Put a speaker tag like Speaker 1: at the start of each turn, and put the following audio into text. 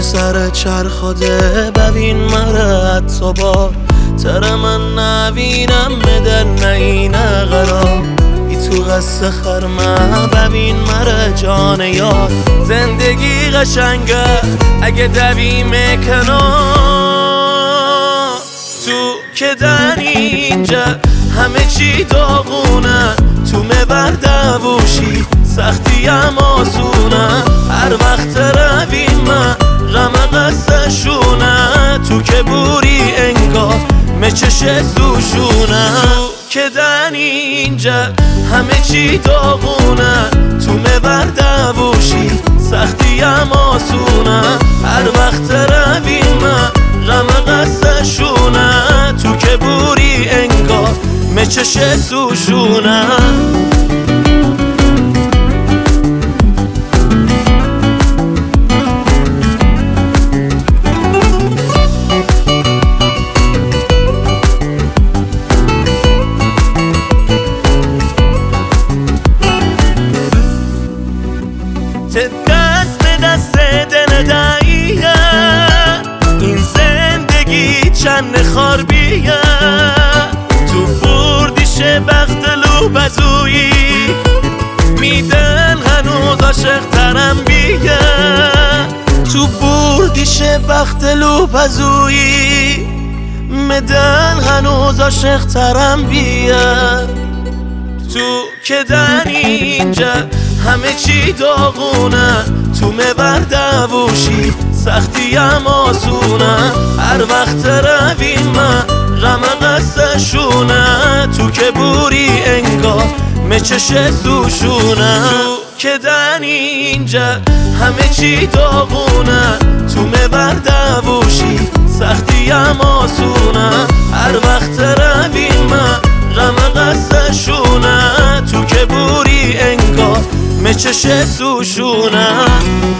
Speaker 1: سر چرخاده ببین مرا حتی بار تر من نبینم مدل نینه قرار ای تو قصه خرمه ببین مرا جان یار زندگی قشنگه اگه دویم کنار تو که در اینجا همه چی داغونه تو مبر دووشی سختی هم آسونه هر وقت رویم غم قصه‌شونه تو که بوری انگار مچش سوشونه تو که در اینجا همه چی داغونه تو مبر دووشی سختی هم آسونه هر وقت رویم غم قصه‌شونه تو که بوری انگار مچش سوشونه دست به دست دل دعیه این زندگی چند خاربیه تو بردیش بخت لوبزویی میدن هنوز عاشق ترم بیه تو بردیش بخت لوبزویی میدن هنوز عاشق ترم بیه تو که در اینجا همه چی داغونه تو مبر دووشی سختی هم آسونه هر وقت رویم غم قصه‌شونه تو که بوری انگار مچش سوشونه تو که در اینجا همه چی داغونه تو مبر دووشی سختی هم آسونه هر وقت رویم غم قصه‌شونه تو که بوری انگار مچش سوشونه